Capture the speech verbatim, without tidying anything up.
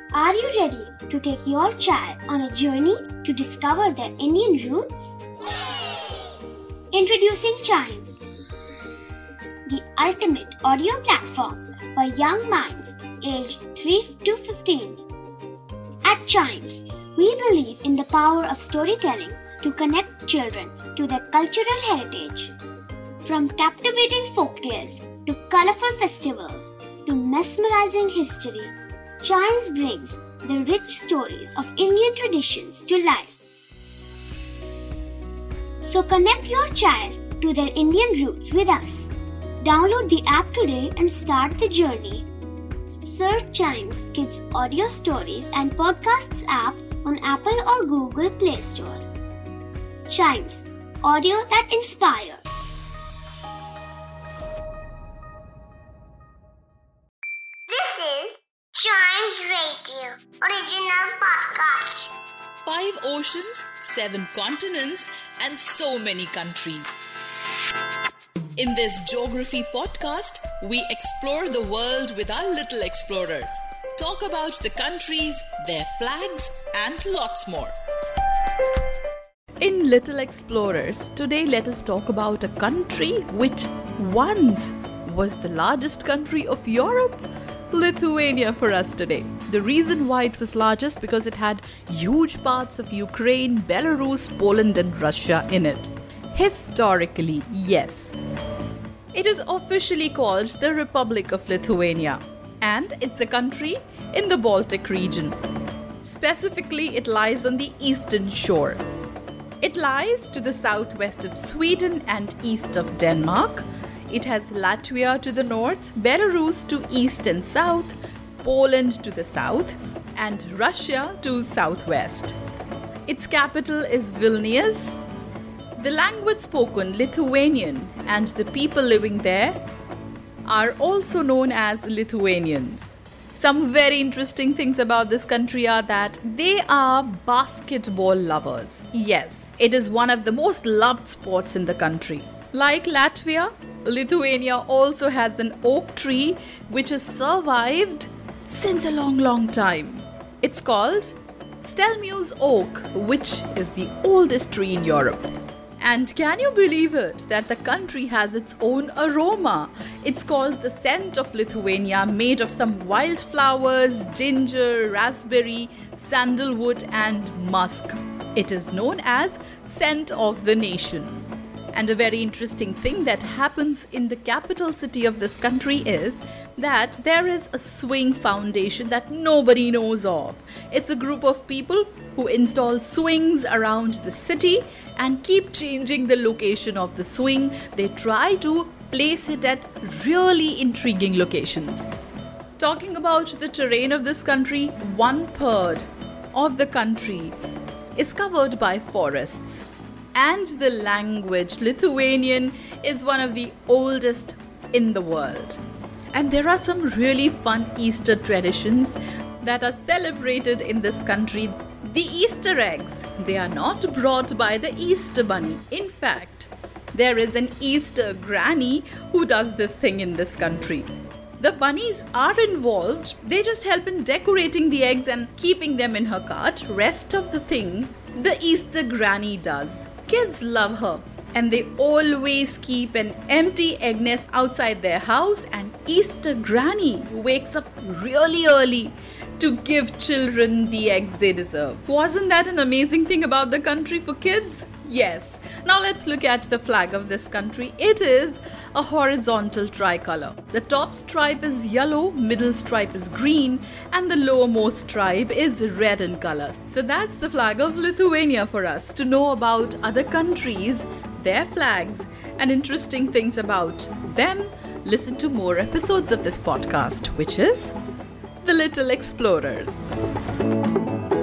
Are you ready to take your child on a journey to discover their Indian roots? Introducing Chimes, the ultimate audio platform for young minds aged three to fifteen. At Chimes, we believe in the power of storytelling to connect children to their cultural heritage. From captivating folktales to colorful festivals to mesmerizing history, Chimes brings the rich stories of Indian traditions to life. So connect your child to their Indian roots with us. Download the app today and start the journey. Search Chimes Kids Audio Stories and Podcasts app on Apple or Google Play Store. Chimes, audio that inspires. This is Chimes Radio, original podcast. Five oceans, seven continents, and so many countries. In this geography podcast, we explore the world with our little explorers. Talk about the countries, their flags, and lots more. In Little Explorers, today let us talk about a country which once was the largest country of Europe, Lithuania for us today. The reason why it was largest because it had huge parts of Ukraine, Belarus, Poland and Russia in it. Historically, yes. It is officially called the Republic of Lithuania, and it's a country in the Baltic region. Specifically, it lies on the eastern shore. It lies to the southwest of Sweden and east of Denmark. It has Latvia to the north, Belarus to east and south, Poland to the south, and Russia to southwest. Its capital is Vilnius. The language spoken, Lithuanian, and the people living there are also known as Lithuanians. Some very interesting things about this country are that they are basketball lovers. Yes, it is one of the most loved sports in the country. Like Latvia, Lithuania also has an oak tree which has survived since a long, long time. It's called Stelmu's oak, which is the oldest tree in Europe. And can you believe it that the country has its own aroma? It's called the scent of Lithuania, made of some wildflowers, ginger, raspberry, sandalwood and musk. It is known as scent of the nation. And a very interesting thing that happens in the capital city of this country is that there is a swing foundation that nobody knows of. It's a group of people who install swings around the city and keep changing the location of the swing. They try to place it at really intriguing locations. Talking about the terrain of this country, one third of the country is covered by forests. And the language, Lithuanian, is one of the oldest in the world. And there are some really fun Easter traditions that are celebrated in this country. The Easter eggs, they are not brought by the Easter bunny. In fact, there is an Easter granny who does this thing in this country. The bunnies are involved. They just help in decorating the eggs and keeping them in her cart. Rest of the thing, the Easter granny does. Kids love her. And they always keep an empty egg nest outside their house, and Easter Granny wakes up really early to give children the eggs they deserve. Wasn't that an amazing thing about the country for kids? Yes. Now let's look at the flag of this country. It is a horizontal tricolor. The top stripe is yellow, middle stripe is green, and the lowermost stripe is red in color. So that's the flag of Lithuania for us. To know about other countries, their flags, and interesting things about them, listen to more episodes of this podcast, which is The Little Explorers.